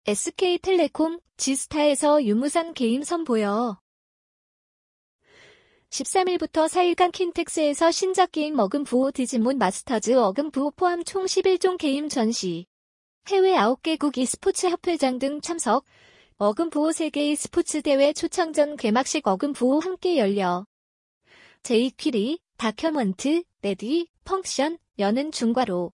SK텔레콤, 지스타에서 유무선 게임 선보여. 13일부터 4일간 킨텍스에서 신작 게임 어금부호 디지몬 마스터즈 어금부호 포함 총 11종 게임 전시. 해외 9개국 e스포츠 협회장 등 참석. 어금부호 세계 e스포츠 대회 초청전 개막식 어금부호 함께 열려. 제이퀴리, 다큐먼트, 레디, 펑션, 여는 중괄호.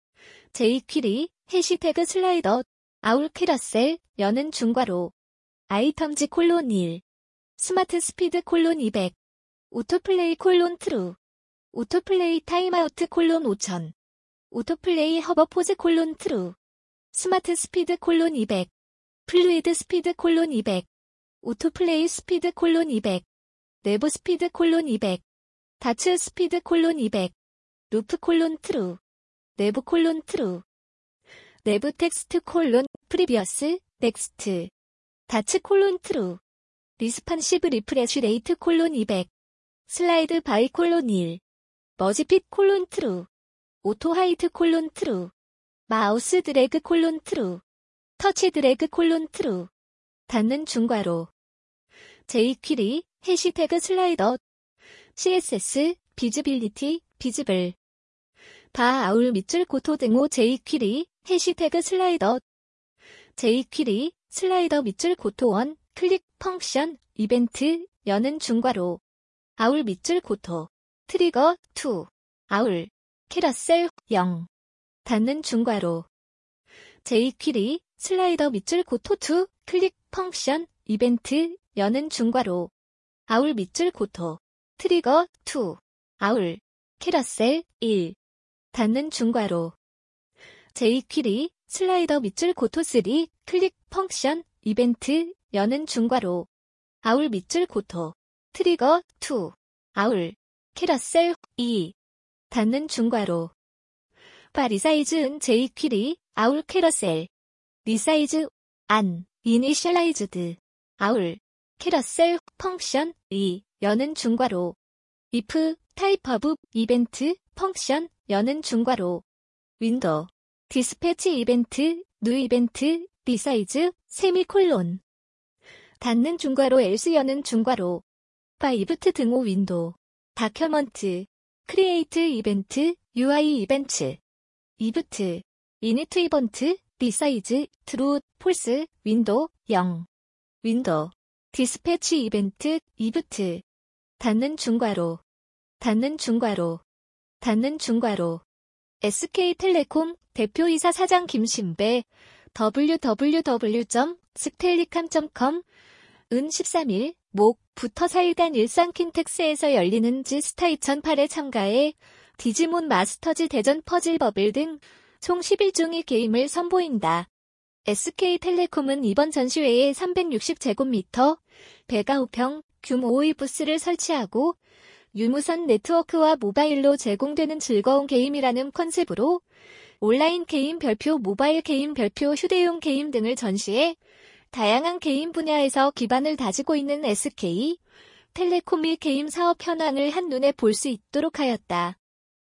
제이퀴리, 해시태그 슬라이더, 아울 캐러셀, 여는 중괄호. 아이텀즈 콜론 1. 스마트 스피드 콜론 200. 오토플레이 콜론 트루. 오토플레이 타임아우트 콜론 5000. 오토플레이 허버포즈 콜론 트루. 스마트 스피드 콜론 200. 플루이드 스피드 콜론 200. 오토플레이 스피드 콜론 200. 내부 스피드 콜론 200. 다츠 스피드 콜론 200. 루프 콜론 트루. 내부 콜론 트루. 내부 텍스트 콜론 프리비어스 넥스트. 다츠 콜론 트루. 리스판시브 리프레쉬 레이트 콜론 200. 슬라이드 바이 콜론 1. 머지핏 콜론 트루. 오토 하이트 콜론 트루. 마우스 드래그 콜론 트루. 터치 드래그 콜론 트루. 닫는 중괄호. 제이퀴리, 해시태그 슬라이더. CSS, 비즈빌리티, 비즈블. 바 아울 밑줄 고토 등호 제이퀴리, 해시태그 슬라이더. 제이퀴리, 슬라이더 밑줄 고토 1, 클릭, 펑션, 이벤트, 여는 중괄호. 아울 밑줄 고토. 트리거, 2. 아울. 캐러셀, 0. 닫는 중괄호. 제이퀴리, 슬라이더 밑줄 고토 2, 클릭, 펑션, 이벤트, 여는 중괄호. 아울 밑줄 고토. 트리거, 2. 아울. 캐러셀, 1. 닫는 중괄호. 제이퀴리, 슬라이더 밑줄 고토 3, 클릭, 펑션, 이벤트, 여는 중괄호. 아울 밑줄 고토. 트리거, 2. 아울. 캐러셀, 2. 닫는 중괄호. 바 리사이즈 은 제이퀴리, 아울 캐러셀. 리사이즈, 안, 이니셜라이즈드. 아울. 캐러셀, 펑션, 2. 여는 중괄호. if, 타입 오브, 이벤트, 펑션, 여는 중괄호. 윈도우. 디스패치 이벤트, 뉴 이벤트, 리사이즈, 세미콜론. 닫는 중괄호 else 여는 중괄호. 바 이브트 등호 윈도우. 다큐먼트. 크리에이트 이벤트, UI 이벤트. 이브트. 이니트 이벤트, 리사이즈, 트루, 폴스, 윈도우, 0. 윈도우. 디스패치 이벤트, 이브트. 닫는 중괄호. 닫는 중괄호. 닫는 중괄호. SK텔레콤 대표이사 사장 김신배 www.skellicam.com 은 13일 목부터 4일간 일산 킨텍스에서 열리는 지스타 2008에 참가해 디지몬 마스터즈 대전 퍼즐 버블 등 총 11종의 게임을 선보인다. SK텔레콤은 이번 전시회에 360제곱미터, 배가 5평 규모의 부스를 설치하고 유무선 네트워크와 모바일로 제공되는 즐거운 게임이라는 컨셉으로 온라인 게임 별표, 모바일 게임 별표, 휴대용 게임 등을 전시해 다양한 게임 분야에서 기반을 다지고 있는 SK텔레콤의 게임 사업 현황을 한눈에 볼 수 있도록 하였다.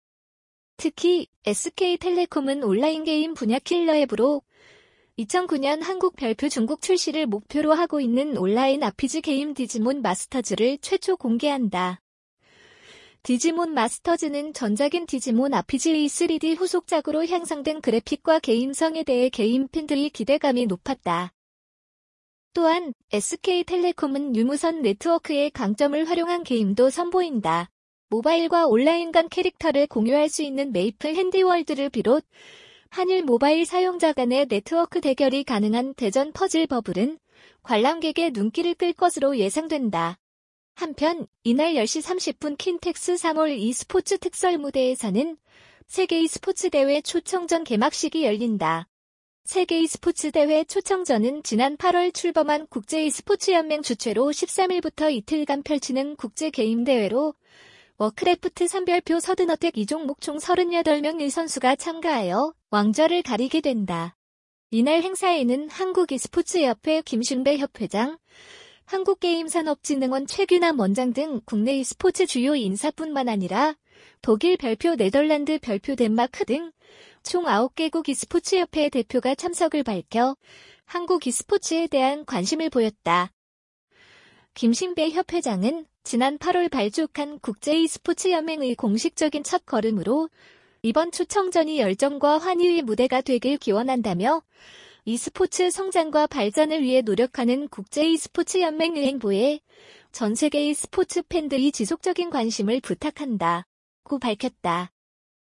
특히 SK텔레콤은 온라인 게임 분야 킬러 앱으로 2009년 한국 별표 중국 출시를 목표로 하고 있는 온라인 RPG 게임 디지몬 마스터즈를 최초 공개한다. 디지몬 마스터즈는 전작인 디지몬 RPG의 3D 후속작으로 향상된 그래픽과 게임성에 대해 게임 팬들의 기대감이 높았다. 또한 SK텔레콤은 유무선 네트워크의 강점을 활용한 게임도 선보인다. 모바일과 온라인 간 캐릭터를 공유할 수 있는 메이플 핸디월드를 비롯 한일 모바일 사용자 간의 네트워크 대결이 가능한 대전 퍼즐 버블은 관람객의 눈길을 끌 것으로 예상된다. 한편 이날 10시 30분 킨텍스 3월 e스포츠 특설 무대에서는 세계 e스포츠 대회 초청전 개막식이 열린다. 세계 e스포츠 대회 초청전은 지난 8월 출범한 국제 e스포츠연맹 주최로 13일부터 이틀간 펼치는 국제 게임 대회로 워크래프트 산별표 서든어택 2종목 총 38명의 선수가 참가하여 왕좌를 가리게 된다. 이날 행사에는 한국e스포츠협회 김신배 협회장, 한국게임산업진흥원 최규남 원장 등 국내 e스포츠 주요 인사뿐만 아니라 독일 별표, 네덜란드 별표, 덴마크 등 총 9개국 e스포츠협회 대표가 참석을 밝혀 한국 e스포츠에 대한 관심을 보였다. 김신배 협회장은 지난 8월 발족한 국제 e스포츠 연맹의 공식적인 첫 걸음으로 이번 초청전이 열정과 환희의 무대가 되길 기원한다며 e스포츠 성장과 발전을 위해 노력하는 국제 e스포츠 연맹의 행보에 전 세계의 스포츠 팬들이 지속적인 관심을 부탁한다고 밝혔다.